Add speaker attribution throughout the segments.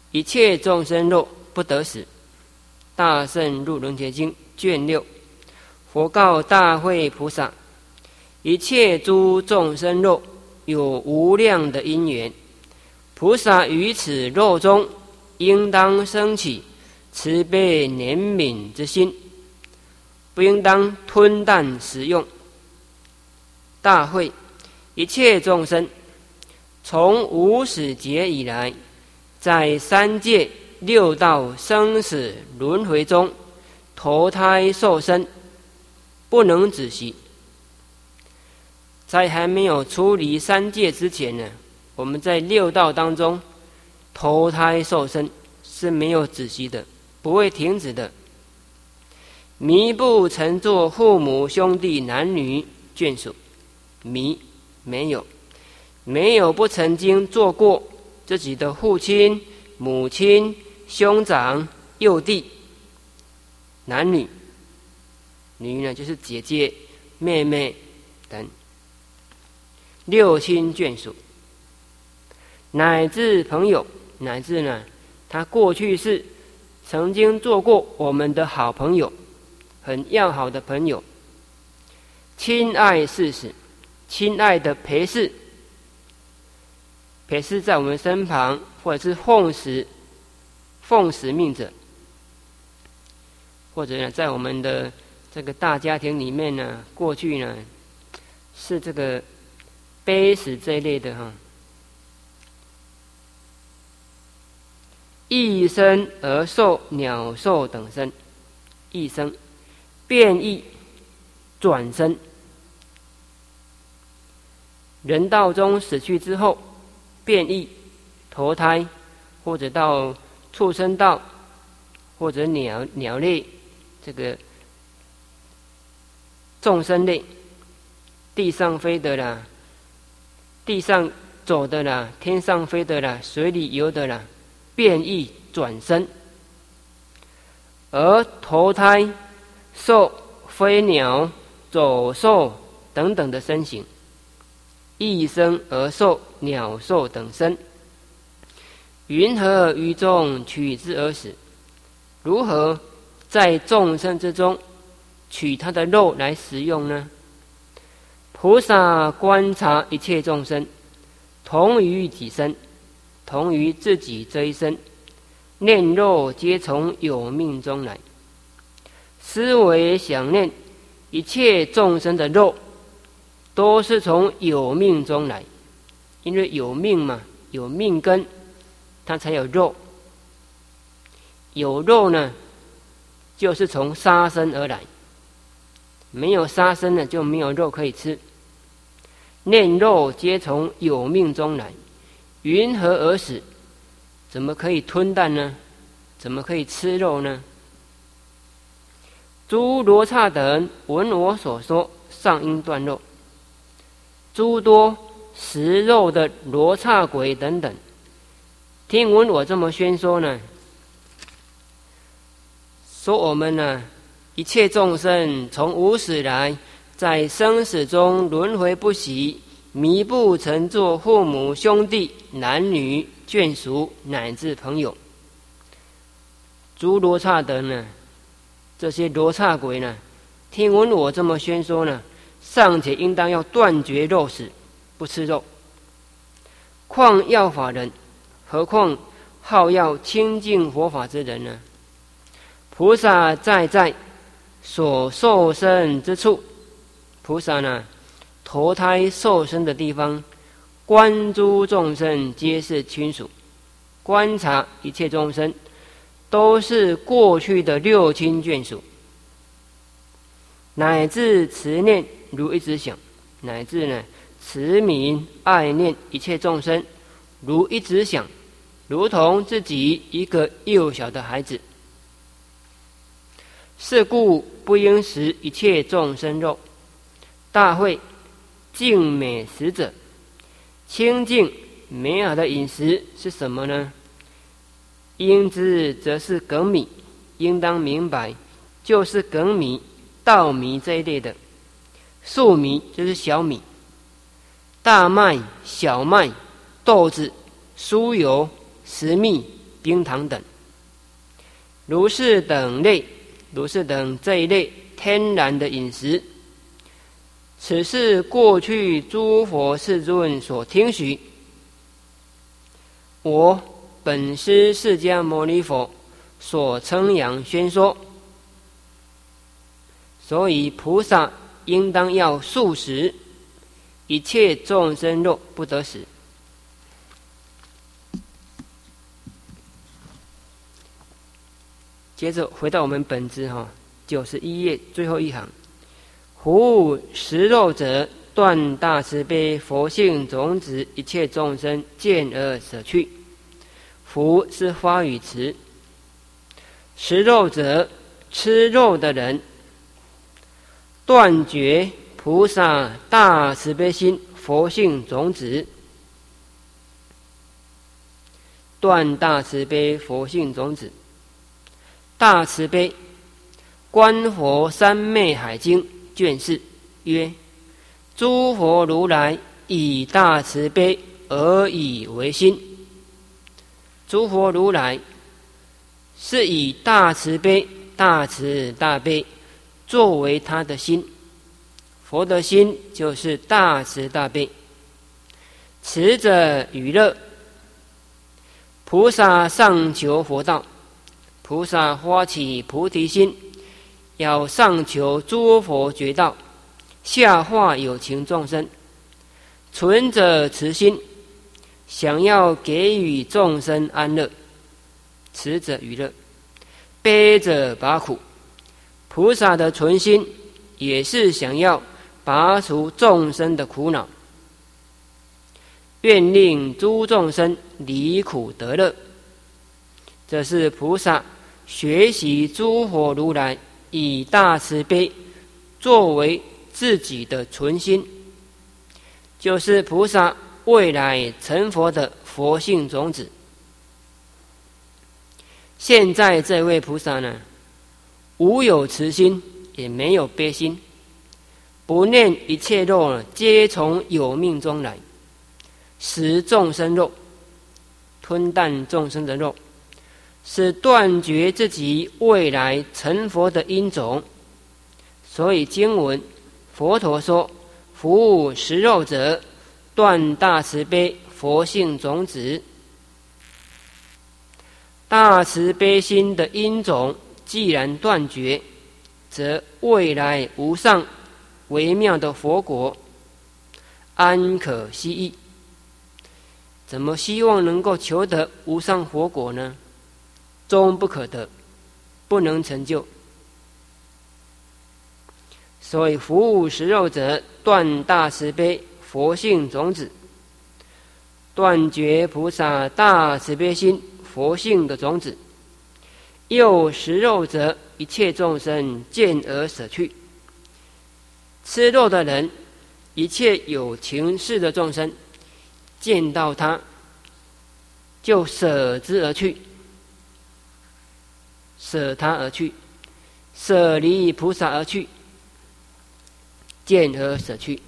Speaker 1: 一切众生肉不得死。大圣入轮觉经卷6，佛告大慧菩萨：一切诸众生肉有无量的因缘，菩萨于此肉中应当生起慈悲怜悯之心，不应当吞啖食用。大慧，一切众生从无始劫以来，在三界六道生死轮回中投胎受生，不能止息。在还没有出离三界之前呢，我们在六道当中投胎受生是没有止息的，不会停止的。迷不曾做父母兄弟男女眷属，迷没有不曾经做过自己的父亲、母亲、兄长、幼弟，男女，女呢就是姐姐、妹妹等，六亲眷属，乃至朋友，乃至呢他过去是曾经做过我们的好朋友，很要好的朋友，亲爱事使，亲爱的陪侍，陪侍在我们身旁，或者是奉使命者，或者呢在我们的这个大家庭里面呢，过去呢是这个卑使这一类的哈。一生而受鸟兽等身，一生变异转生，人道中死去之后变异投胎，或者到畜生道，或者鸟类，这个众生类，地上飞的啦，地上走的啦，天上飞的啦，水里游的啦，变异转生，而投胎受飞鸟、走兽等等的身形，一生而受鸟兽等身，云何于众取之而死？如何在众生之中取他的肉来食用呢？菩萨观察一切众生，同于己身，同于自己这一生，念肉皆从有命中来。思维想念一切众生的肉，都是从有命中来，因为有命嘛，有命根，它才有肉。有肉呢，就是从杀生而来，没有杀生呢，就没有肉可以吃。念肉皆从有命中来，云何而死？怎么可以吞啖呢？怎么可以吃肉呢？诸罗刹等闻我所说，尚应断肉。诸多食肉的罗刹鬼等等，听闻我这么宣说呢，说我们呢，一切众生从无始来，在生死中轮回不息，迷不曾做父母兄弟男女眷属乃至朋友。诸罗刹等呢，这些罗刹鬼呢，听闻我这么宣说呢，尚且应当要断绝肉食，不吃肉。况要法人，何况好要清净佛法之人呢？菩萨在所受生之处，菩萨呢投胎受生的地方，观诸众生皆是亲属，观察一切众生都是过去的六亲眷属，乃至慈念如一直想，乃至呢慈悯爱念一切众生如一直想，如同自己一个幼小的孩子。是故不应食一切众生肉。大慧，净美食者，清净美好的饮食是什么呢？应知则是粳米，应当明白，就是粳米、稻米这一类的。粟米就是小米，大麦、小麦、豆子、酥油、食蜜、 冰糖等。如是等这一类天然的饮食，此是过去诸佛世尊所听许，我本师释迦牟尼佛所称扬宣说。所以菩萨应当要素食，一切众生肉不得食。接着回到我们本支91页最后一行：夫食肉者，断大慈悲佛性种子，一切众生见而舍去。夫是发语词，食肉者，吃肉的人，断绝菩萨大慈悲心佛性种子，断大慈悲佛性种子。大慈悲，观佛三昧海经卷4曰：诸佛如来以大慈悲而以为心。诸佛如来是以大慈悲、大慈大悲作为他的心，佛的心就是大慈大悲。慈者与乐，菩萨上求佛道，菩萨发起菩提心，要上求诸佛觉道，下化有情众生。存者慈心，想要给予众生安乐，慈者与乐。悲者拔苦，菩萨的存心也是想要拔除众生的苦恼，愿令诸众生离苦得乐。这是菩萨学习诸佛如来以大慈悲作为自己的存心，就是菩萨未来成佛的佛性种子。现在这位菩萨呢，无有慈心，也没有悲心，不念一切肉皆从有命中来，食众生肉，吞啖众生的肉，是断绝自己未来成佛的因种。所以经文佛陀说：夫食肉者，断大慈悲佛性种子。大慈悲心的因种既然断绝，则未来无上微妙的佛国安可希冀？怎么希望能够求得无上佛果呢？终不可得，不能成就。所以夫食肉者，断大慈悲佛性种子，断绝菩萨大慈悲心佛性的种子。又食肉者，一切众生见而舍去。吃肉的人，一切有情事的众生，见到他就舍之而去，舍他而去，舍离菩萨而去，见而舍去。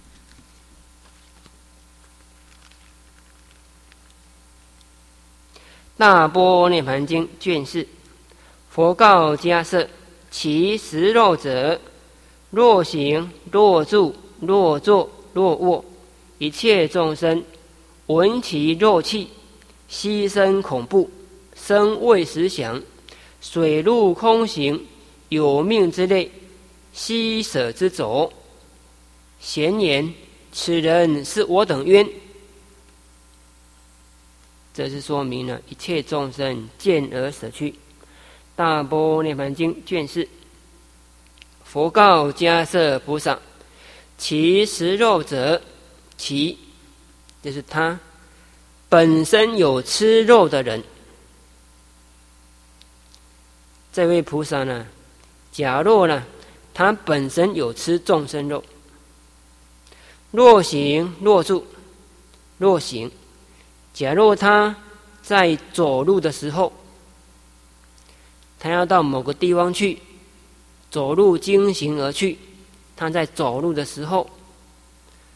Speaker 1: 大般涅盘经卷4，佛告迦叶：其食肉者，若行若住若坐若卧，一切众生闻其肉气，悉生恐怖，生畏实想，水陆空行，有命之类，悉舍之走。闲言：此人是我等冤。这是说明了一切众生见而舍去。大般涅盘经卷4，佛告迦叶菩萨：其食肉者，其就是他本身有吃肉的人。这位菩萨呢，假若呢，他本身有吃众生肉，若行若住，若行，假若他在走路的时候，他要到某个地方去，走路经行而去，他在走路的时候，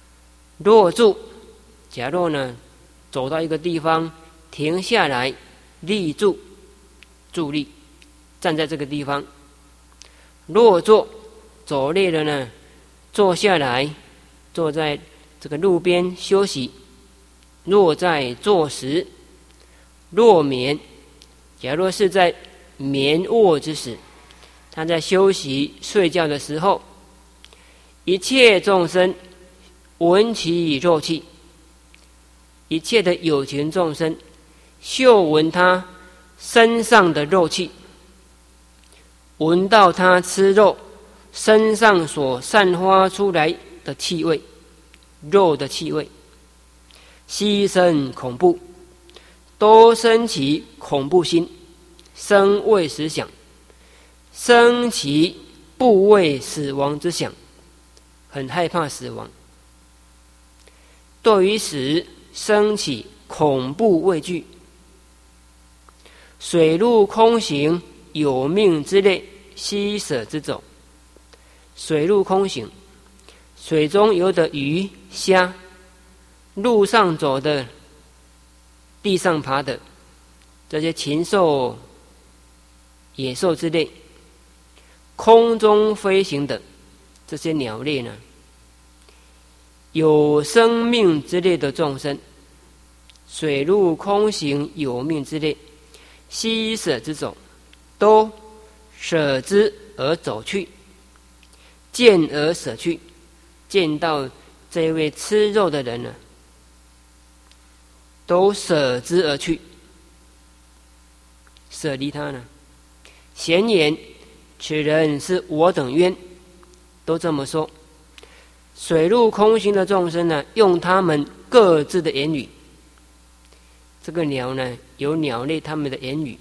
Speaker 1: 若住，假若呢走到一个地方停下来立住，伫立，站在这个地方。若坐，走累了呢，坐下来，坐在这个路边休息。若在坐时，若眠，假若是在眠卧之时，他在休息睡觉的时候，一切众生闻其肉气，一切的有情众生嗅闻他身上的肉气，闻到他吃肉身上所散发出来的气味，肉的气味，悉生恐怖，都生起恐怖心，生畏死想，生起怖畏死亡之想，很害怕死亡，对于死生起恐怖畏惧。水陆空行有命之类，悉舍之走。水陆空行，水中游的鱼虾，路上走的，地上爬的，这些禽兽野兽之类，空中飞行的这些鸟类呢，有生命之类的众生，水陆空行有命之类，悉舍之走，都舍之而走去，见而舍去，见到这位吃肉的人呢，都舍之而去，舍离他呢。闲言，此人是我等冤，都这么说。水陆空行的众生呢，用他们各自的言语。这个鸟呢，有鸟类他们的言语；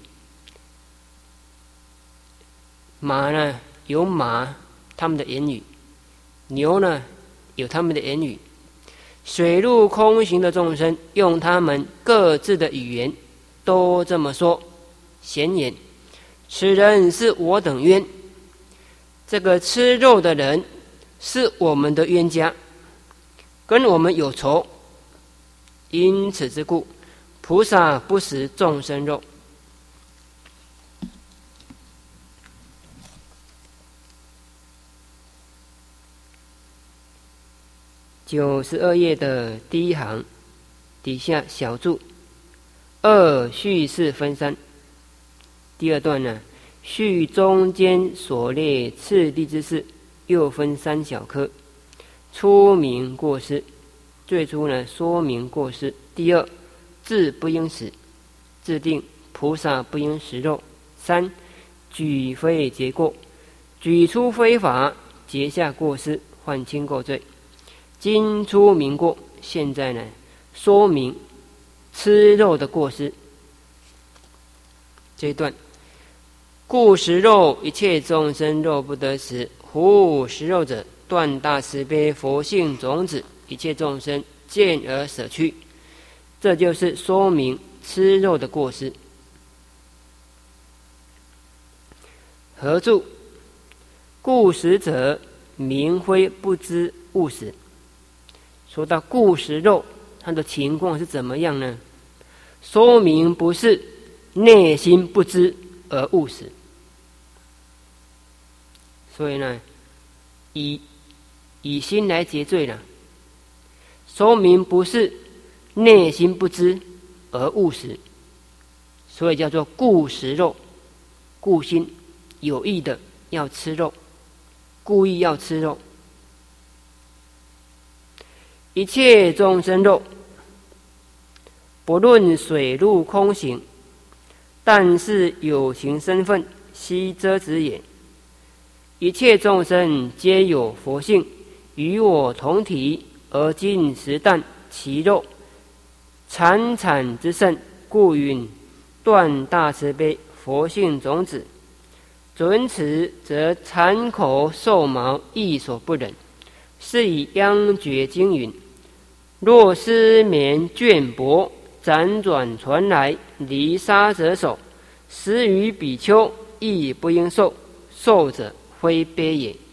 Speaker 1: 马呢，有马他们的言语；牛呢，有他们的言语。水陆空行的众生用他们各自的语言，都这么说。闲言，此人是我等冤。这个吃肉的人是我们的冤家，跟我们有仇。因此之故，菩萨不食众生肉。92页的第一行底下小注，2序事分3。第二段呢，序中间所列次第之事，又分3小科。初明过失，最初呢说明过失。第二，自不应食，制定菩萨不应食肉。3，举非结过，举出非法，结下过失，犯轻过罪。今出明过，现在呢说明吃肉的过失。这一段，故食肉，一切众生肉不得食。胡食肉者，断大慈悲佛性种子，一切众生见而舍去。这就是说明吃肉的过失。何注？故食者，明非不知误食。说到故食肉，它的情况是怎么样呢？说明不是内心不知而误食。所以呢，以心来结罪了。说明不是内心不知而误食，所以叫做故食肉。故心有意的要吃肉，故意要吃肉。一切众生肉，不论水陆空行，但是有情身份，悉遮止也。一切众生皆有佛性，与我同体，而今食啖其肉，惨惨之甚，故云断大慈悲佛性种子。准此，则残口兽毛亦所不忍。是以央觉经云：若失眠倦薄，辗转传来，离杀者手，食于比丘，亦不应受，受者非悲也。